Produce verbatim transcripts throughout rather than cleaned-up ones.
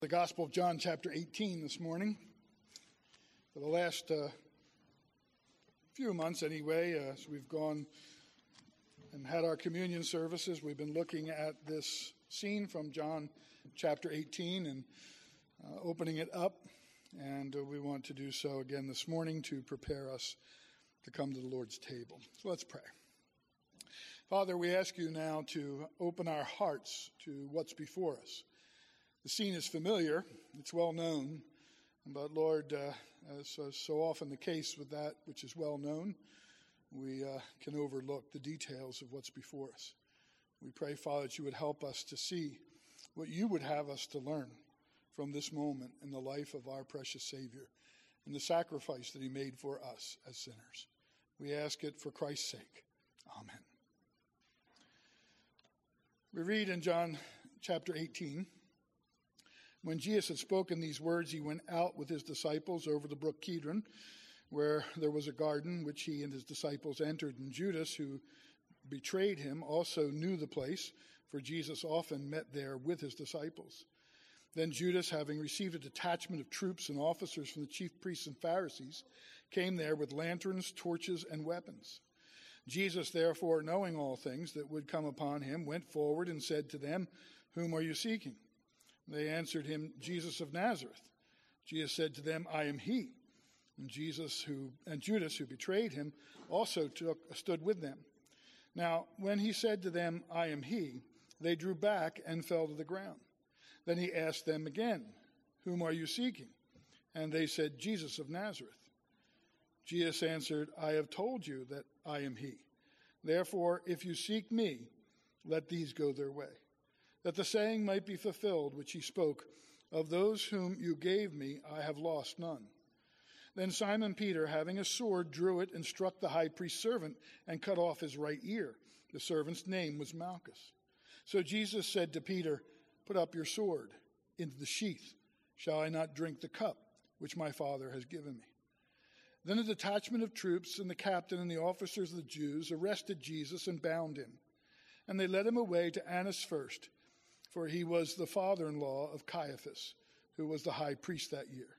The Gospel of John, chapter eighteen this morning. For the last uh, few months anyway, uh, as we've gone and had our communion services, we've been looking at this scene from John chapter eighteen and uh, opening it up. And uh, we want to do so again this morning to prepare us to come to the Lord's table. So let's pray. Father, we ask you now to open our hearts to what's before us. The scene is familiar, it's well known, but Lord, uh, as is so often the case with that which is well known, we uh, can overlook the details of what's before us. We pray, Father, that you would help us to see what you would have us to learn from this moment in the life of our precious Savior and the sacrifice that he made for us as sinners. We ask it for Christ's sake. Amen. We read in John chapter eighteen, when Jesus had spoken these words, he went out with his disciples over the brook Kidron, where there was a garden which he and his disciples entered. And Judas, who betrayed him, also knew the place, for Jesus often met there with his disciples. Then Judas, having received a detachment of troops and officers from the chief priests and Pharisees, came there with lanterns, torches, and weapons. Jesus, therefore, knowing all things that would come upon him, went forward and said to them, "Whom are you seeking?" They answered him, "Jesus of Nazareth." Jesus said to them, "I am he." And Jesus who and Judas, who betrayed him, also took, stood with them. Now, when he said to them, "I am he," they drew back and fell to the ground. Then he asked them again, "Whom are you seeking?" And they said, "Jesus of Nazareth." Jesus answered, "I have told you that I am he. Therefore, if you seek me, let these go their way, that the saying might be fulfilled which he spoke, of those whom you gave me, I have lost none." Then Simon Peter, having a sword, drew it and struck the high priest's servant and cut off his right ear. The servant's name was Malchus. So Jesus said to Peter, "Put up your sword into the sheath. Shall I not drink the cup which my Father has given me?" Then a detachment of troops and the captain and the officers of the Jews arrested Jesus and bound him. And they led him away to Annas first, for he was the father-in-law of Caiaphas, who was the high priest that year.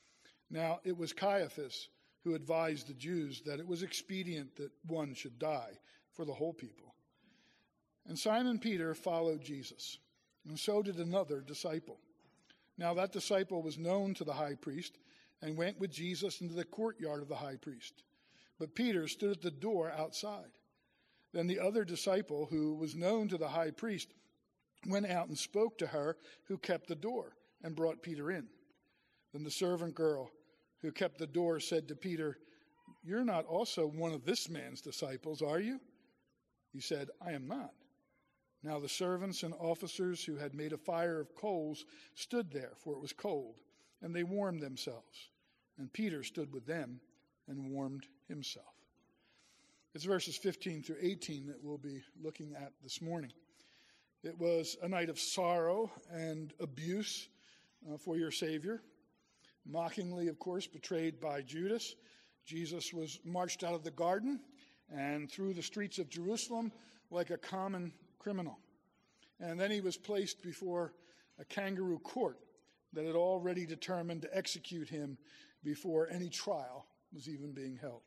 Now it was Caiaphas who advised the Jews that it was expedient that one should die for the whole people. And Simon Peter followed Jesus, and so did another disciple. Now that disciple was known to the high priest and went with Jesus into the courtyard of the high priest. But Peter stood at the door outside. Then the other disciple, who was known to the high priest, went out and spoke to her who kept the door and brought Peter in. Then the servant girl who kept the door said to Peter, "You're not also one of this man's disciples, are you?" He said, "I am not." Now the servants and officers who had made a fire of coals stood there, for it was cold, and they warmed themselves. And Peter stood with them and warmed himself. It's verses fifteen through eighteen that we'll be looking at this morning. It was a night of sorrow and abuse uh, for your Savior. Mockingly, of course, betrayed by Judas, Jesus was marched out of the garden and through the streets of Jerusalem like a common criminal. And then he was placed before a kangaroo court that had already determined to execute him before any trial was even being held.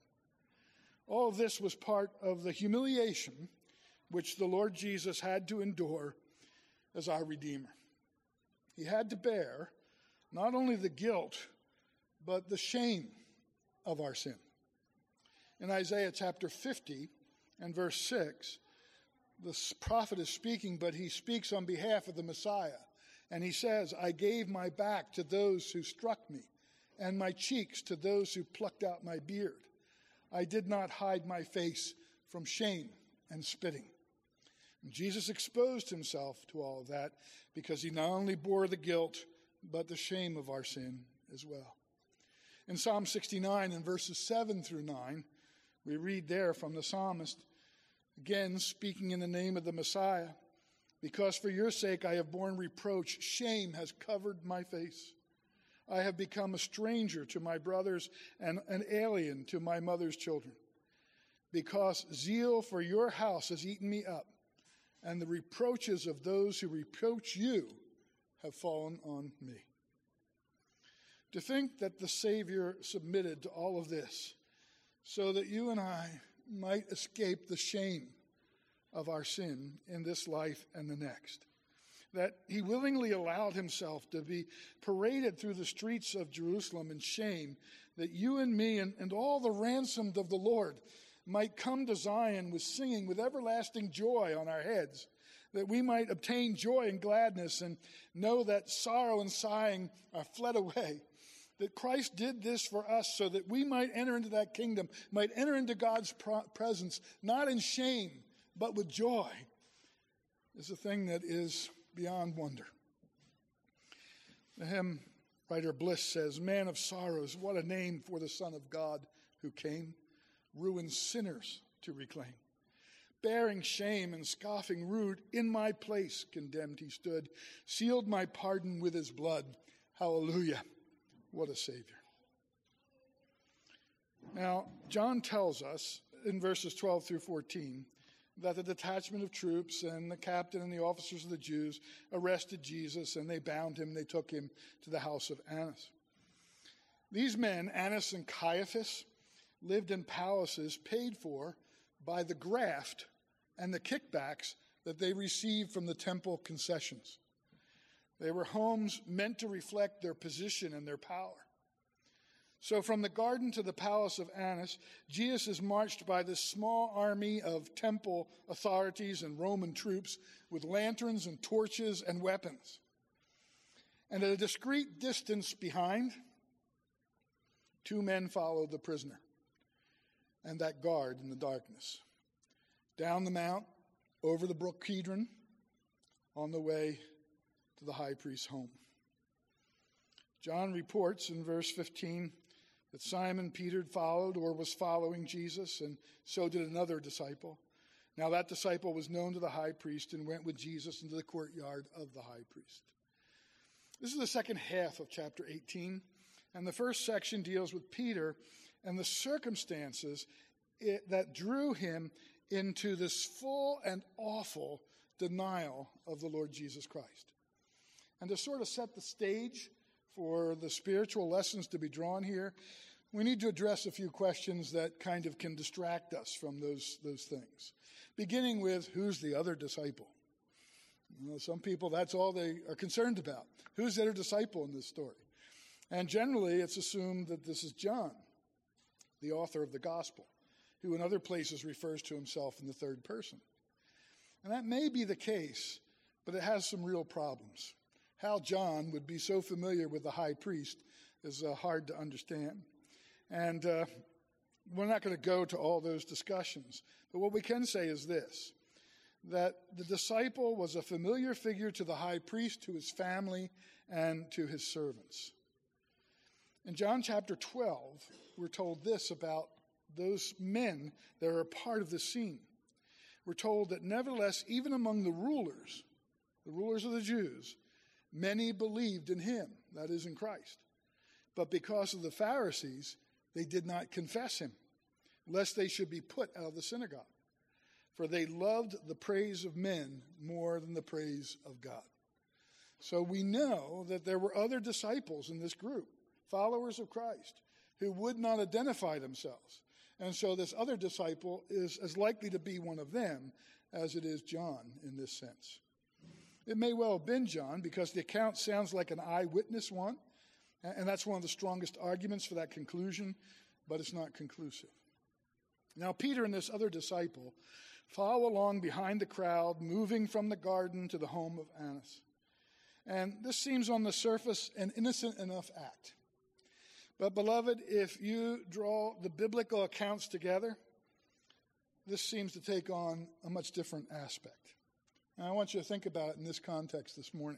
All of this was part of the humiliation which the Lord Jesus had to endure as our Redeemer. He had to bear not only the guilt, but the shame of our sin. In Isaiah chapter fifty and verse six, the prophet is speaking, but he speaks on behalf of the Messiah. And he says, "I gave my back to those who struck me, and my cheeks to those who plucked out my beard. I did not hide my face from shame and spitting." And Jesus exposed himself to all of that because he not only bore the guilt, but the shame of our sin as well. In Psalm sixty-nine, in verses seven through nine, we read there from the psalmist, again speaking in the name of the Messiah, "Because for your sake I have borne reproach, shame has covered my face. I have become a stranger to my brothers and an alien to my mother's children. Because zeal for your house has eaten me up, and the reproaches of those who reproach you have fallen on me. To think that the Savior submitted to all of this so that you and I might escape the shame of our sin in this life and the next. That he willingly allowed himself to be paraded through the streets of Jerusalem in shame, that you and me and, and all the ransomed of the Lord might come to Zion with singing, with everlasting joy on our heads, that we might obtain joy and gladness and know that sorrow and sighing are fled away. That Christ did this for us so that we might enter into that kingdom, might enter into God's presence, not in shame, but with joy, is a thing that is beyond wonder. The hymn writer Bliss says, "Man of sorrows, what a name for the Son of God who came, ruined sinners to reclaim. Bearing shame and scoffing rude, in my place condemned he stood, sealed my pardon with his blood. Hallelujah, what a Savior." Now, John tells us in verses twelve through fourteen that the detachment of troops and the captain and the officers of the Jews arrested Jesus, and they bound him, and they took him to the house of Annas. These men, Annas and Caiaphas, lived in palaces paid for by the graft and the kickbacks that they received from the temple concessions. They were homes meant to reflect their position and their power. So from the garden to the palace of Annas, Jesus is marched by this small army of temple authorities and Roman troops with lanterns and torches and weapons. And at a discreet distance behind, two men follow the prisoner and that guard in the darkness. Down the mount, over the brook Kidron, on the way to the high priest's home. John reports in verse fifteen that Simon Peter followed or was following Jesus, and so did another disciple. Now that disciple was known to the high priest and went with Jesus into the courtyard of the high priest. This is the second half of chapter eighteen, and the first section deals with Peter and the circumstances it, that drew him into this full and awful denial of the Lord Jesus Christ. And to sort of set the stage for the spiritual lessons to be drawn here, we need to address a few questions that kind of can distract us from those, those things. Beginning with, who's the other disciple? You know, some people, that's all they are concerned about. Who's the other disciple in this story? And generally, it's assumed that this is John, the author of the gospel, who in other places refers to himself in the third person. And that may be the case, but it has some real problems. How John would be so familiar with the high priest is uh, hard to understand. And uh, we're not going to go to all those discussions. But what we can say is this, that the disciple was a familiar figure to the high priest, to his family, and to his servants. In John chapter twelve, we're told this about those men that are a part of the scene. We're told that nevertheless, even among the rulers, the rulers of the Jews, many believed in him, that is, in Christ. But because of the Pharisees, they did not confess him, lest they should be put out of the synagogue. For they loved the praise of men more than the praise of God. So we know that there were other disciples in this group, followers of Christ, who would not identify themselves. And so this other disciple is as likely to be one of them as it is John in this sense. It may well have been John because the account sounds like an eyewitness one, and that's one of the strongest arguments for that conclusion, but it's not conclusive. Now, Peter and this other disciple follow along behind the crowd, moving from the garden to the home of Annas. And this seems on the surface an innocent enough act. But, beloved, if you draw the biblical accounts together, this seems to take on a much different aspect. And I want you to think about it in this context this morning.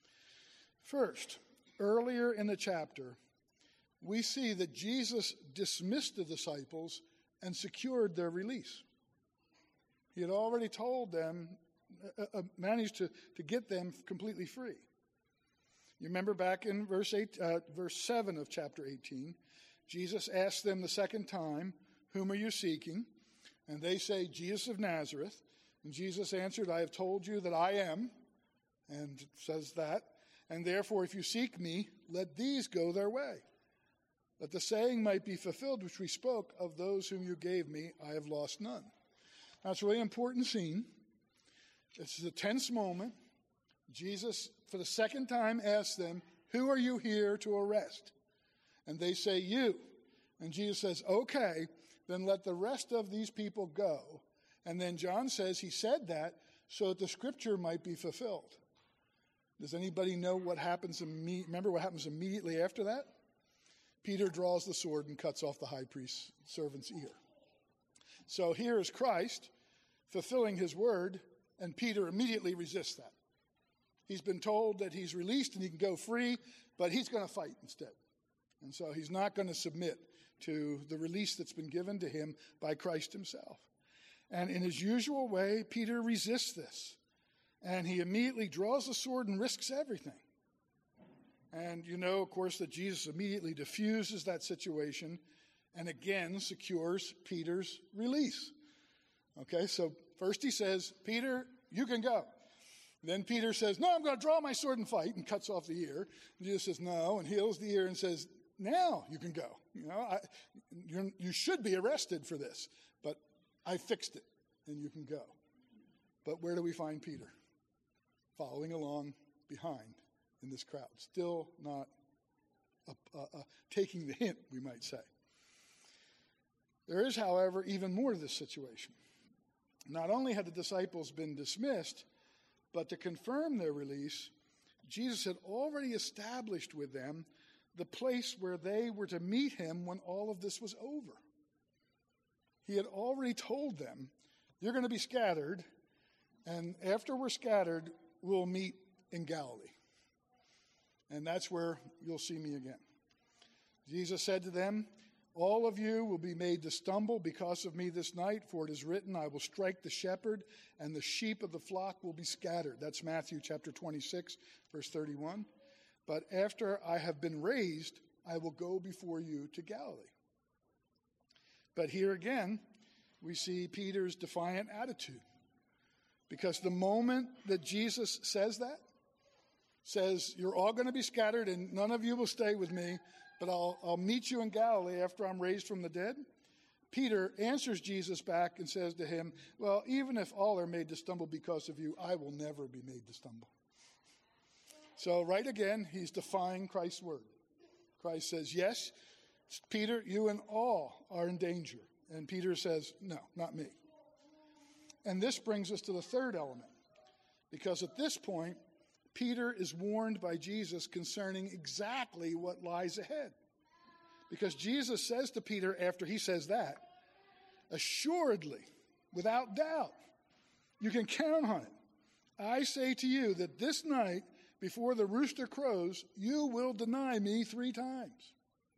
First, earlier in the chapter, we see that Jesus dismissed the disciples and secured their release. He had already told them, uh, uh, managed to, to get them completely free. You remember back in verse eight, uh, verse seven of chapter eighteen, Jesus asked them the second time, "Whom are you seeking?" And they say, "Jesus of Nazareth." And Jesus answered, "I have told you that I am," and it says that. And therefore, if you seek me, let these go their way, that the saying might be fulfilled which we spoke, of those whom you gave me, I have lost none. Now, it's a really important scene. This is a tense moment. Jesus, for the second time, asks them, who are you here to arrest? And they say, you. And Jesus says, okay, then let the rest of these people go. And then John says he said that so that the scripture might be fulfilled. Does anybody know what happens? Imme- remember what happens immediately after that? Peter draws the sword and cuts off the high priest's servant's ear. So here is Christ fulfilling his word, and Peter immediately resists that. He's been told that he's released and he can go free, but he's going to fight instead. And so he's not going to submit to the release that's been given to him by Christ himself. And in his usual way, Peter resists this. And he immediately draws the sword and risks everything. And you know, of course, that Jesus immediately diffuses that situation and again secures Peter's release. Okay, so first he says, Peter, you can go. Then Peter says, no, I'm going to draw my sword and fight, and cuts off the ear. And Jesus says, no, and heals the ear and says, now you can go. You know, I, you're, you should be arrested for this, but I fixed it, and you can go. But where do we find Peter? Following along behind in this crowd, still not uh, uh, uh, taking the hint, we might say. There is, however, even more to this situation. Not only had the disciples been dismissed, but to confirm their release, Jesus had already established with them the place where they were to meet him when all of this was over. He had already told them, you're going to be scattered, and after we're scattered, we'll meet in Galilee. And that's where you'll see me again. Jesus said to them, all of you will be made to stumble because of me this night, for it is written, I will strike the shepherd, and the sheep of the flock will be scattered. That's Matthew chapter twenty-six, verse thirty-one. But after I have been raised, I will go before you to Galilee. But here again, we see Peter's defiant attitude. Because the moment that Jesus says that, says, you're all going to be scattered and none of you will stay with me, but I'll, I'll meet you in Galilee after I'm raised from the dead. Peter answers Jesus back and says to him, well, even if all are made to stumble because of you, I will never be made to stumble. So right again, he's defying Christ's word. Christ says, yes, Peter, you and all are in danger. And Peter says, no, not me. And this brings us to the third element. Because at this point, Peter is warned by Jesus concerning exactly what lies ahead. Because Jesus says to Peter after he says that, assuredly, without doubt, you can count on it. I say to you that this night, before the rooster crows, you will deny me three times.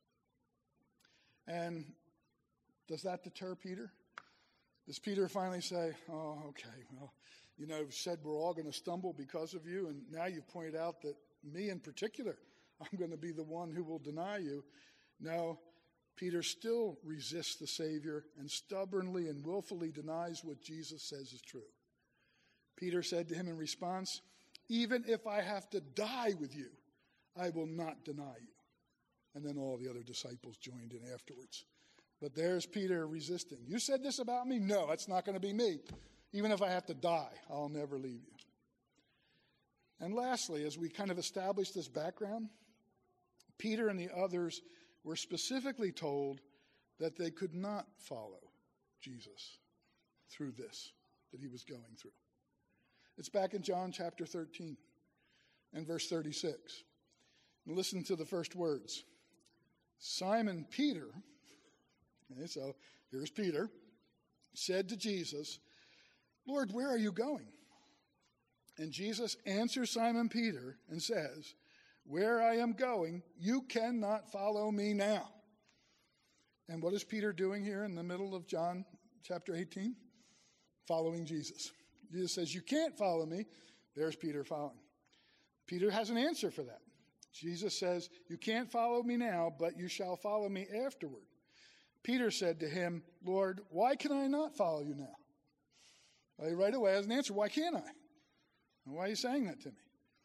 And does that deter Peter? Does Peter finally say, oh, okay, well, you know, said we're all going to stumble because of you, and now you've pointed out that me in particular, I'm going to be the one who will deny you. No, Peter still resists the Savior and stubbornly and willfully denies what Jesus says is true. Peter said to him in response, even if I have to die with you, I will not deny you. And then all the other disciples joined in afterwards. But there's Peter resisting. You said this about me? No, that's not going to be me. Even if I have to die, I'll never leave you. And lastly, as we kind of establish this background, Peter and the others were specifically told that they could not follow Jesus through this that he was going through. It's back in John chapter thirteen and verse thirty-six. And listen to the first words. Simon Peter, okay, so here's Peter, said to Jesus, Lord, where are you going? And Jesus answers Simon Peter and says, where I am going, you cannot follow me now. And what is Peter doing here in the middle of John chapter eighteen? Following Jesus. Jesus says, you can't follow me. There's Peter following. Peter has an answer for that. Jesus says, you can't follow me now, but you shall follow me afterward. Peter said to him, Lord, why can I not follow you now? Well, he right away has an answer. Why can't I? And why are you saying that to me?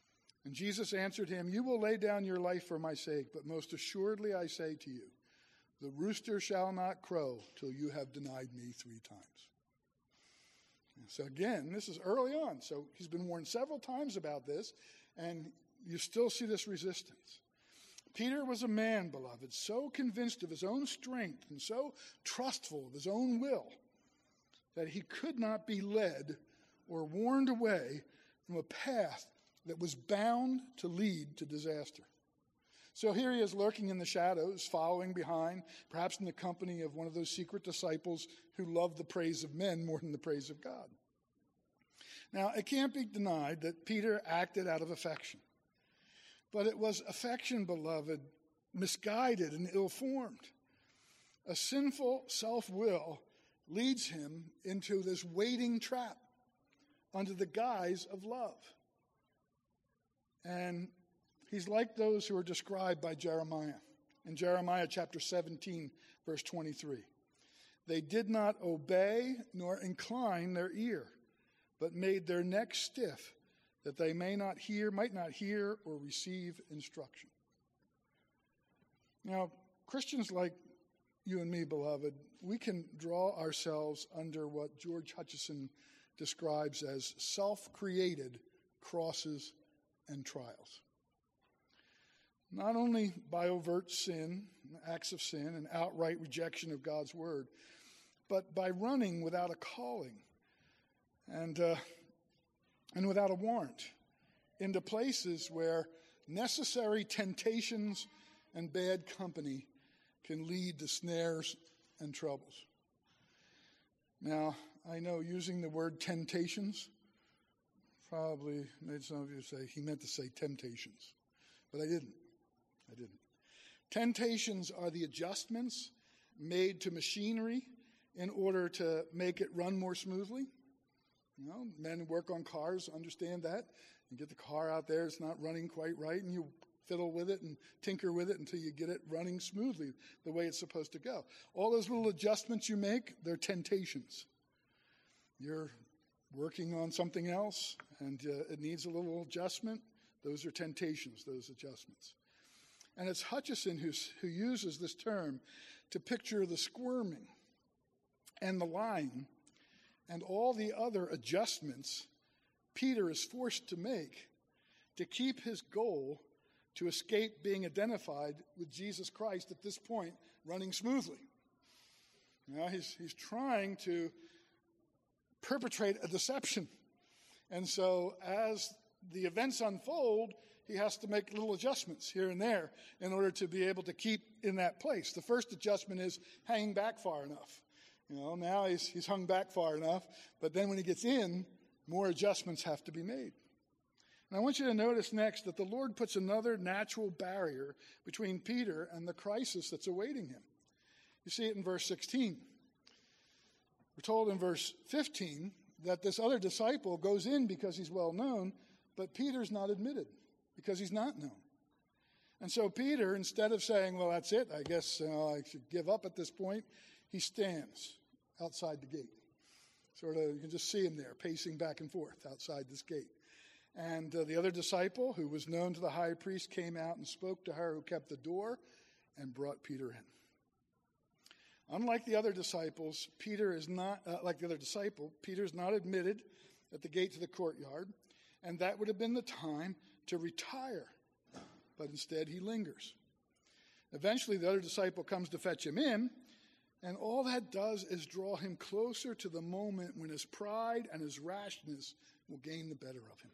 And Jesus answered him, "You will lay down your life for my sake, but most assuredly I say to you, the rooster shall not crow till you have denied me three times." So again, this is early on. So he's been warned several times about this, and you still see this resistance. Peter was a man, beloved, so convinced of his own strength and so trustful of his own will that he could not be led or warned away from a path that was bound to lead to disaster. So here he is lurking in the shadows, following behind, perhaps in the company of one of those secret disciples who loved the praise of men more than the praise of God. Now, it can't be denied that Peter acted out of affection. But it was affection, beloved, misguided and ill-formed. A sinful self-will leads him into this waiting trap under the guise of love. And he's like those who are described by Jeremiah. In Jeremiah chapter seventeen, verse twenty-three. They did not obey nor incline their ear, but made their neck stiff, that they may not hear, might not hear or receive instruction. Now, Christians like you and me, beloved, we can draw ourselves under what George Hutchison describes as self-created crosses and trials. Not only by overt sin, acts of sin, and outright rejection of God's word, but by running without a calling and uh, and without a warrant into places where necessary temptations and bad company can lead to snares and troubles. Now, I know using the word temptations probably made some of you say, he meant to say temptations, but I didn't. I didn't. Temptations are the adjustments made to machinery in order to make it run more smoothly. You know, men who work on cars understand that. You get the car out there, it's not running quite right, and you fiddle with it and tinker with it until you get it running smoothly the way it's supposed to go. All those little adjustments you make, they're temptations. You're working on something else, and uh, it needs a little adjustment. Those are temptations, those adjustments. And it's Hutchison who's, who uses this term to picture the squirming and the lying and all the other adjustments Peter is forced to make to keep his goal to escape being identified with Jesus Christ at this point running smoothly. You know, he's, he's trying to perpetrate a deception. And so as the events unfold, he has to make little adjustments here and there in order to be able to keep in that place. The first adjustment is hanging back far enough. You know, now he's, he's hung back far enough, but then when he gets in, more adjustments have to be made. And I want you to notice next that the Lord puts another natural barrier between Peter and the crisis that's awaiting him. You see it in verse sixteen. We're told in verse fifteen that this other disciple goes in because he's well known, but Peter's not admitted because he's not known. And so Peter, instead of saying, well, that's it, I guess uh, I should give up at this point, he stands outside the gate. Sort of, you can just see him there, pacing back and forth outside this gate. And uh, the other disciple, who was known to the high priest, came out and spoke to her who kept the door and brought Peter in. Unlike the other disciples, Peter is not, uh, like the other disciple, Peter is not admitted at the gate to the courtyard, and that would have been the time to retire. But instead, he lingers. Eventually, the other disciple comes to fetch him in, and all that does is draw him closer to the moment when his pride and his rashness will gain the better of him.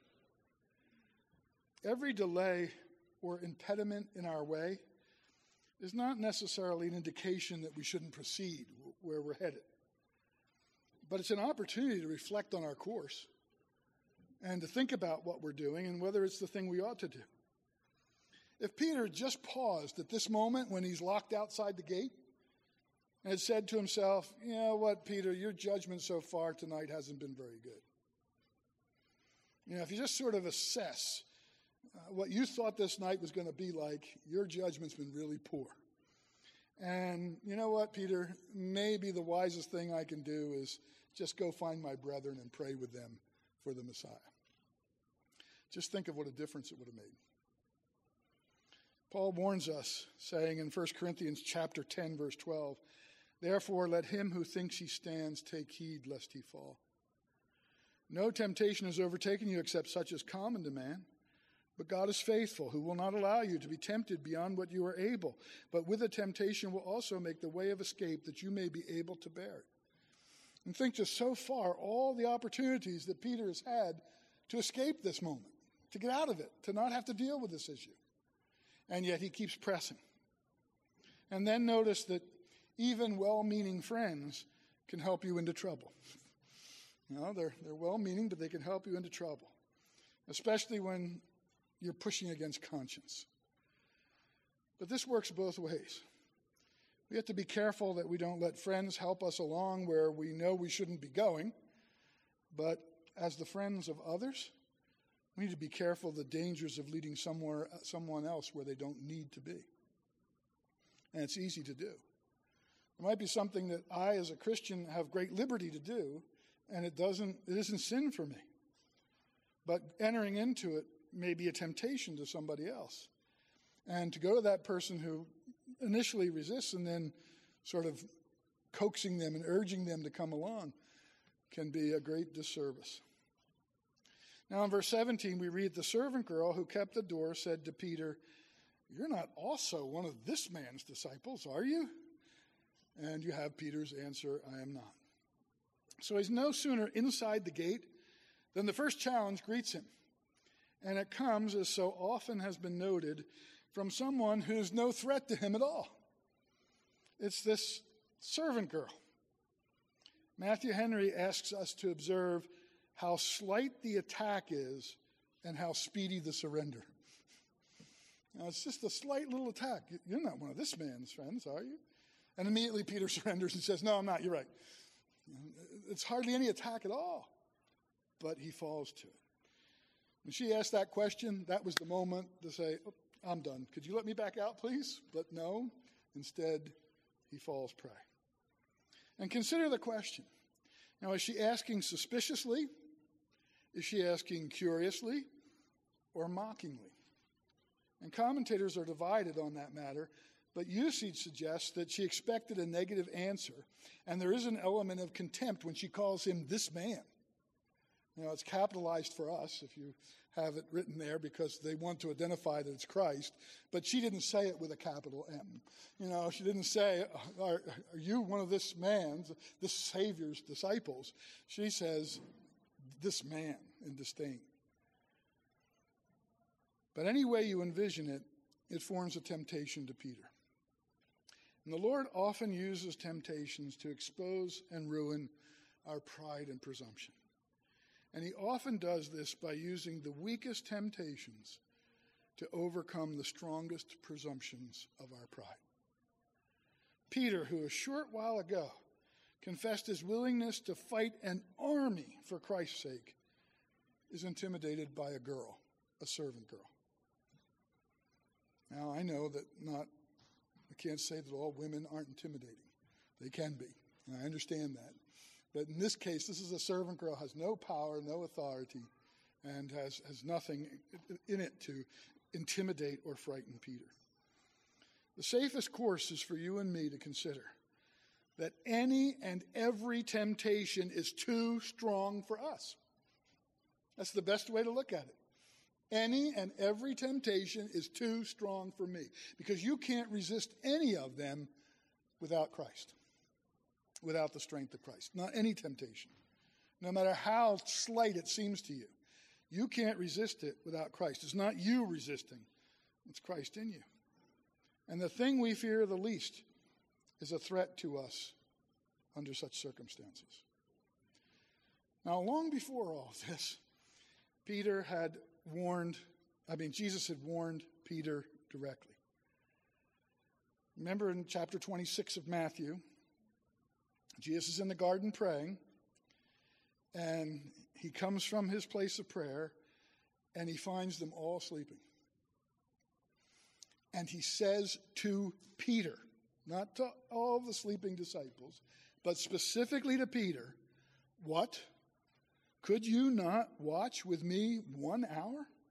Every delay or impediment in our way is not necessarily an indication that we shouldn't proceed where we're headed. But it's an opportunity to reflect on our course and to think about what we're doing and whether it's the thing we ought to do. If Peter just paused at this moment when he's locked outside the gate and had said to himself, you know what, Peter, your judgment so far tonight hasn't been very good. You know, if you just sort of assess uh, what you thought this night was going to be like, your judgment's been really poor. And you know what, Peter, maybe the wisest thing I can do is just go find my brethren and pray with them for the Messiah. Just think of what a difference it would have made. Paul warns us, saying in First Corinthians chapter ten, verse twelve, therefore let him who thinks he stands take heed lest he fall. No temptation has overtaken you except such as common to man. But God is faithful, who will not allow you to be tempted beyond what you are able, but with the temptation will also make the way of escape that you may be able to bear it. And think just so far all the opportunities that Peter has had to escape this moment, to get out of it, to not have to deal with this issue. And yet he keeps pressing. And then notice that even well-meaning friends can help you into trouble. You know, they're, they're well-meaning, but they can help you into trouble, especially when you're pushing against conscience. But this works both ways. We have to be careful that we don't let friends help us along where we know we shouldn't be going. But as the friends of others, we need to be careful of the dangers of leading somewhere, someone else where they don't need to be. And it's easy to do. It might be something that I, as a Christian, have great liberty to do, and it doesn't, it isn't sin for me. But entering into it may be a temptation to somebody else. And to go to that person who initially resists and then sort of coaxing them and urging them to come along can be a great disservice. Now in verse seventeen we read, the servant girl who kept the door said to Peter, you're not also one of this man's disciples, are you? And you have Peter's answer, I am not. So he's no sooner inside the gate than the first challenge greets him. And it comes, as so often has been noted, from someone who's no threat to him at all. It's this servant girl. Matthew Henry asks us to observe how slight the attack is and how speedy the surrender. Now, it's just a slight little attack. You're not one of this man's friends, are you? And immediately Peter surrenders and says, no, I'm not, you're right. It's hardly any attack at all. But he falls to it. When she asked that question, that was the moment to say, oh, I'm done. Could you let me back out, please? But no. Instead, he falls prey. And consider the question. Now, is she asking suspiciously? Is she asking curiously? Or mockingly? And commentators are divided on that matter, but usage suggests that she expected a negative answer, and there is an element of contempt when she calls him this man. You know, it's capitalized for us if you have it written there because they want to identify that it's Christ. But she didn't say it with a capital M. You know, she didn't say, are, are you one of this man's, this Savior's disciples? She says, this man in disdain. But any way you envision it, it forms a temptation to Peter. And the Lord often uses temptations to expose and ruin our pride and presumption. And he often does this by using the weakest temptations to overcome the strongest presumptions of our pride. Peter, who a short while ago confessed his willingness to fight an army for Christ's sake, is intimidated by a girl, a servant girl. Now, I know that not, I can't say that all women aren't intimidating. They can be, and I understand that. But in this case, this is a servant girl, has no power, no authority, and has, has nothing in it to intimidate or frighten Peter. The safest course is for you and me to consider that any and every temptation is too strong for us. That's the best way to look at it. Any and every temptation is too strong for me because you can't resist any of them without Christ. Without the strength of Christ. Not any temptation. No matter how slight it seems to you. You can't resist it without Christ. It's not you resisting. It's Christ in you. And the thing we fear the least is a threat to us under such circumstances. Now, long before all this, Peter had warned, I mean, Jesus had warned Peter directly. Remember in chapter twenty-six of Matthew, Jesus is in the garden praying, and he comes from his place of prayer, and he finds them all sleeping. And he says to Peter, not to all the sleeping disciples, but specifically to Peter, what? Could you not watch with me one hour?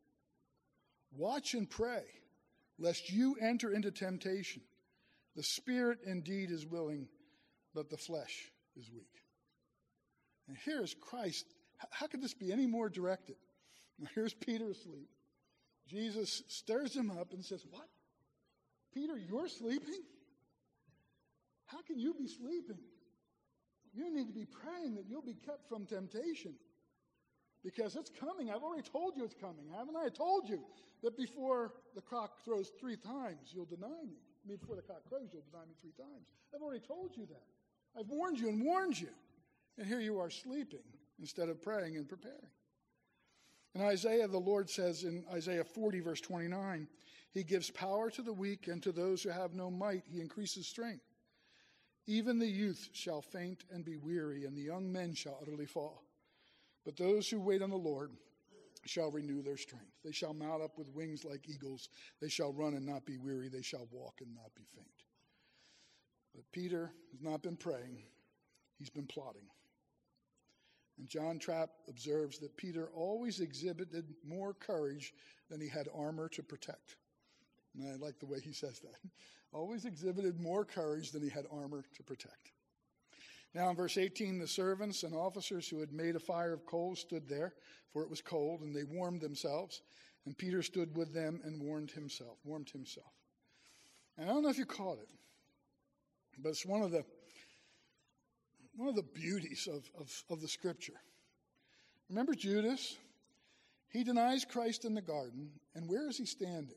Watch and pray, lest you enter into temptation. The spirit indeed is willing, but the flesh is weak. And here is Christ. How could this be any more directed? Here's Peter asleep. Jesus stirs him up and says, what? Peter, you're sleeping? How can you be sleeping? You need to be praying that you'll be kept from temptation. Because it's coming. I've already told you it's coming, haven't I? I told you that before the cock throws three times, you'll deny me. I mean, before the cock crows, you'll deny me three times. I've already told you that. I've warned you and warned you. And here you are sleeping instead of praying and preparing. In Isaiah, the Lord says in Isaiah forty, verse twenty-nine, he gives power to the weak, and to those who have no might, he increases strength. Even the youth shall faint and be weary, and the young men shall utterly fall. But those who wait on the Lord shall renew their strength. They shall mount up with wings like eagles. They shall run and not be weary. They shall walk and not be faint. But Peter has not been praying. He's been plotting. And John Trapp observes that Peter always exhibited more courage than he had armor to protect. And I like the way he says that. Always exhibited more courage than he had armor to protect. Now in verse eighteen, the servants and officers who had made a fire of coals stood there, for it was cold, and they warmed themselves. And Peter stood with them and warmed himself, warmed himself. And I don't know if you caught it, but it's one of the one of the beauties of, of, of the scripture. Remember Judas? He denies Christ in the garden, and where is he standing?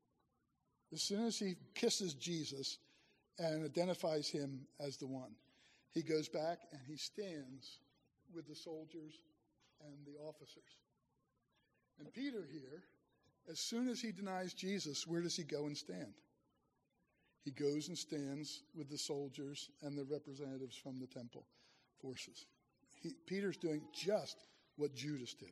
As soon as he kisses Jesus and identifies him as the one, he goes back and he stands with the soldiers and the officers. And Peter here, as soon as he denies Jesus, where does he go and stand? He goes and stands with the soldiers and the representatives from the temple forces. He, Peter's doing just what Judas did.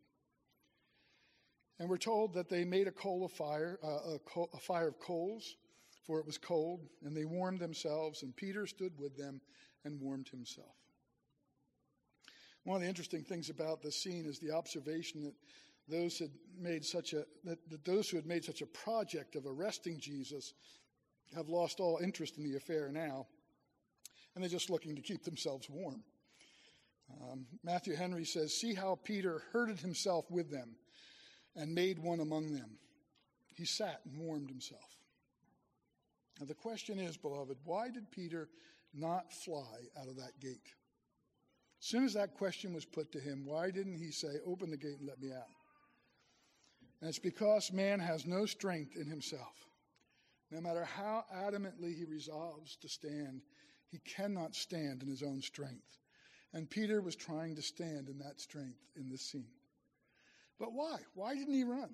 And we're told that they made a coal of fire, uh, a, coal, a fire of coals, for it was cold, and they warmed themselves, and Peter stood with them and warmed himself. One of the interesting things about this scene is the observation that those had made such a that, that those who had made such a project of arresting Jesus have lost all interest in the affair now, and they're just looking to keep themselves warm. Um, Matthew Henry says, "See how Peter herded himself with them and made one among them. He sat and warmed himself." Now the question is, beloved, why did Peter not fly out of that gate? As soon as that question was put to him, why didn't he say, "Open the gate and let me out"? And it's because man has no strength in himself. No matter how adamantly he resolves to stand, he cannot stand in his own strength. And Peter was trying to stand in that strength in this scene. But why? Why didn't he run?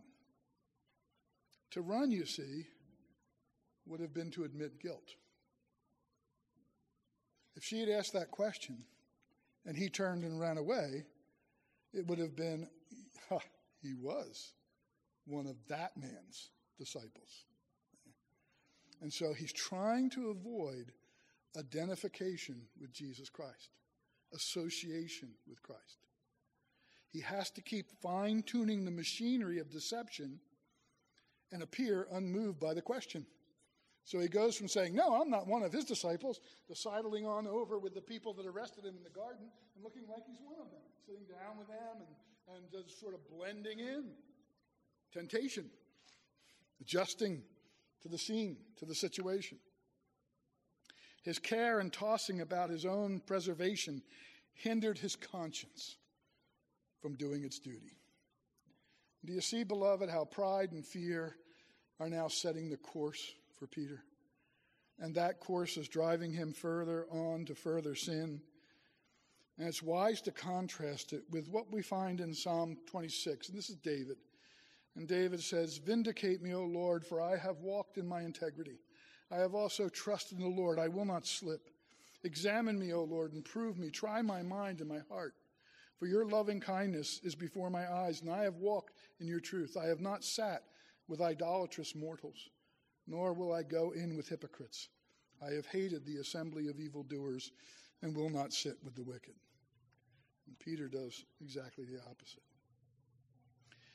To run, you see, would have been to admit guilt. If she had asked that question and he turned and ran away, it would have been, ha, he was one of that man's disciples. And so he's trying to avoid identification with Jesus Christ, association with Christ. He has to keep fine-tuning the machinery of deception and appear unmoved by the question. So he goes from saying, "No, I'm not one of his disciples," to sidling on over with the people that arrested him in the garden and looking like he's one of them, sitting down with them and, and just sort of blending in. Temptation, adjusting to the scene, to the situation. His care and tossing about his own preservation hindered his conscience from doing its duty. Do you see, beloved, how pride and fear are now setting the course for Peter? And that course is driving him further on to further sin. And it's wise to contrast it with what we find in Psalm twenty-six. And this is David. And David says, "Vindicate me, O Lord, for I have walked in my integrity. I have also trusted in the Lord. I will not slip. Examine me, O Lord, and prove me. Try my mind and my heart. For your loving kindness is before my eyes, and I have walked in your truth. I have not sat with idolatrous mortals, nor will I go in with hypocrites. I have hated the assembly of evildoers and will not sit with the wicked." And Peter does exactly the opposite.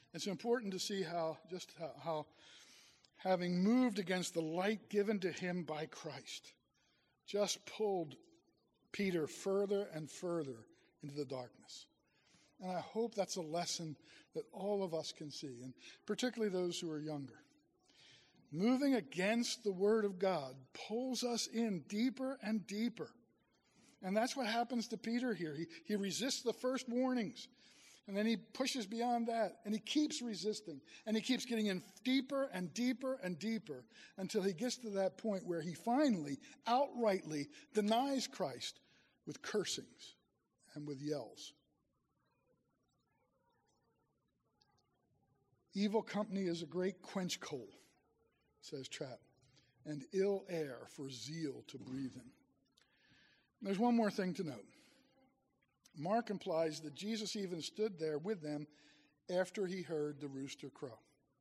It's important to see how, just how, how having moved against the light given to him by Christ, just pulled Peter further and further into the darkness. And I hope that's a lesson that all of us can see, and particularly those who are younger. Moving against the Word of God pulls us in deeper and deeper. And that's what happens to Peter here. He, he resists the first warnings, and then he pushes beyond that, and he keeps resisting, and he keeps getting in deeper and deeper and deeper until he gets to that point where he finally, outrightly denies Christ with cursings and with yells. Evil company is a great quench coal, says Trapp, and ill air for zeal to breathe in. There's one more thing to note. Mark implies that Jesus even stood there with them after he heard the rooster crow.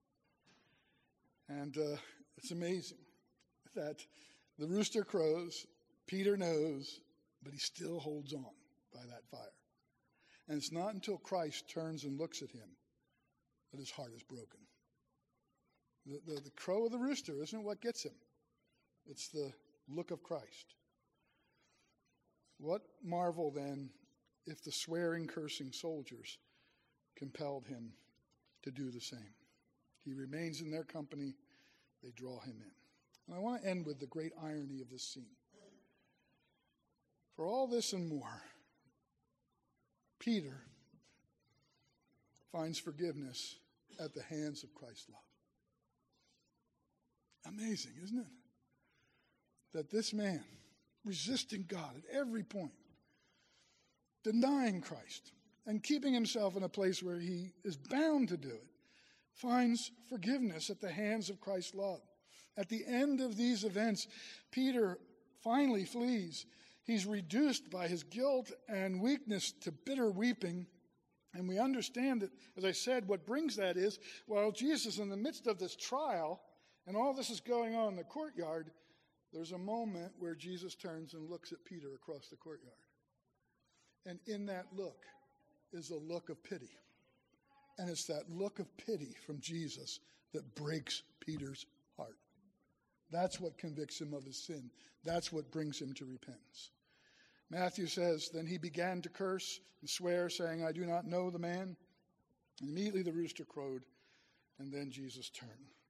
And uh, it's amazing that the rooster crows, Peter knows, but he still holds on by that fire. And it's not until Christ turns and looks at him that his heart is broken. The, the, the crow of the rooster isn't what gets him. It's the look of Christ. What marvel then if the swearing, cursing soldiers compelled him to do the same? He remains in their company. They draw him in. And I want to end with the great irony of this scene. For all this and more, Peter finds forgiveness at the hands of Christ's love. Amazing, isn't it? That this man, resisting God at every point, denying Christ, and keeping himself in a place where he is bound to do it, finds forgiveness at the hands of Christ's love. At the end of these events, Peter finally flees. He's reduced by his guilt and weakness to bitter weeping. And we understand that, as I said, what brings that is, while Jesus is in the midst of this trial, and all this is going on in the courtyard, there's a moment where Jesus turns and looks at Peter across the courtyard. And in that look is a look of pity. And it's that look of pity from Jesus that breaks Peter's heart. That's what convicts him of his sin. That's what brings him to repentance. Matthew says, then he began to curse and swear, saying, I do not know the man. And immediately the rooster crowed, and then Jesus turned,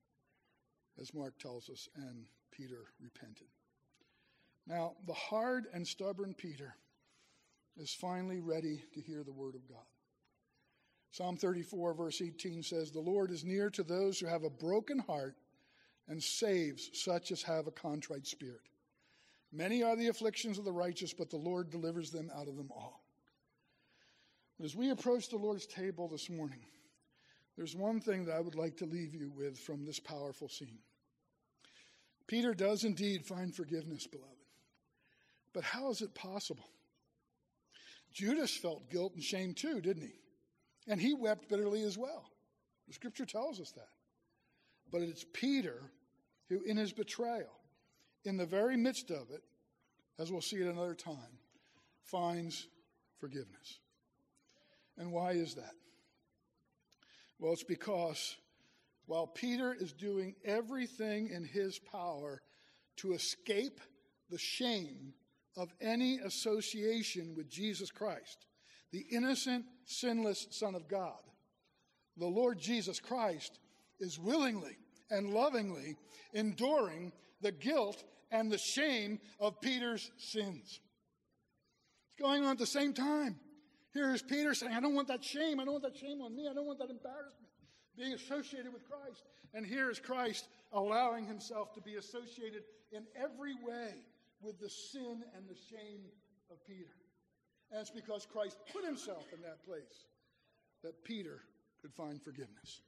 as Mark tells us, and Peter repented. Now, the hard and stubborn Peter is finally ready to hear the word of God. Psalm thirty-four, verse eighteen says, the Lord is near to those who have a broken heart and saves such as have a contrite spirit. Many are the afflictions of the righteous, but the Lord delivers them out of them all. As we approach the Lord's table this morning, there's one thing that I would like to leave you with from this powerful scene. Peter does indeed find forgiveness, beloved. But how is it possible? Judas felt guilt and shame too, didn't he? And he wept bitterly as well. The scripture tells us that. But it's Peter who, in his betrayal, in the very midst of it, as we'll see at another time, finds forgiveness. And why is that? Well, it's because while Peter is doing everything in his power to escape the shame of any association with Jesus Christ, the innocent, sinless Son of God, the Lord Jesus Christ is willingly and lovingly enduring the guilt and the shame of Peter's sins. It's going on at the same time. Here is Peter saying, I don't want that shame. I don't want that shame on me. I don't want that embarrassment being associated with Christ. And here is Christ allowing himself to be associated in every way with the sin and the shame of Peter. And it's because Christ put himself in that place that Peter could find forgiveness.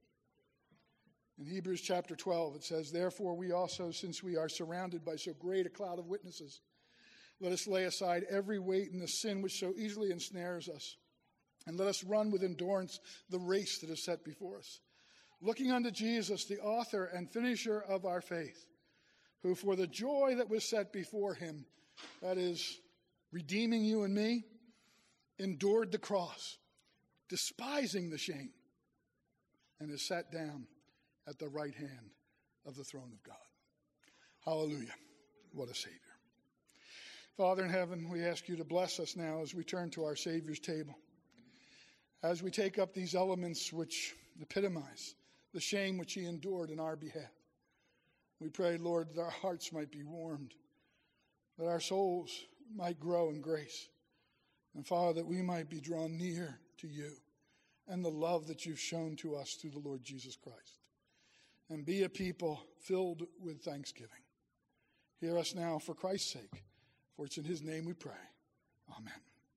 In Hebrews chapter twelve, it says, therefore we also, since we are surrounded by so great a cloud of witnesses, let us lay aside every weight and the sin which so easily ensnares us, and let us run with endurance the race that is set before us, looking unto Jesus, the author and finisher of our faith, who for the joy that was set before him, that is, redeeming you and me, endured the cross, despising the shame, and is sat down at the right hand of the throne of God. Hallelujah. What a Savior. Father in heaven, we ask you to bless us now as we turn to our Savior's table. As we take up these elements which epitomize the shame which he endured in our behalf. We pray, Lord, that our hearts might be warmed, that our souls might grow in grace, and Father, that we might be drawn near to you and the love that you've shown to us through the Lord Jesus Christ, and be a people filled with thanksgiving. Hear us now for Christ's sake, for it's in his name we pray. Amen.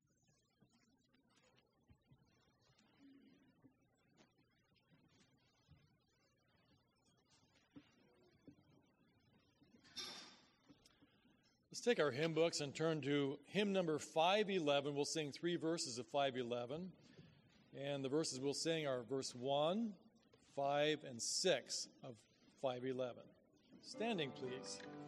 Let's take our hymn books and turn to hymn number five eleven. We'll sing three verses of five eleven. And the verses we'll sing are verse one, five, and six of five eleven. Standing, please.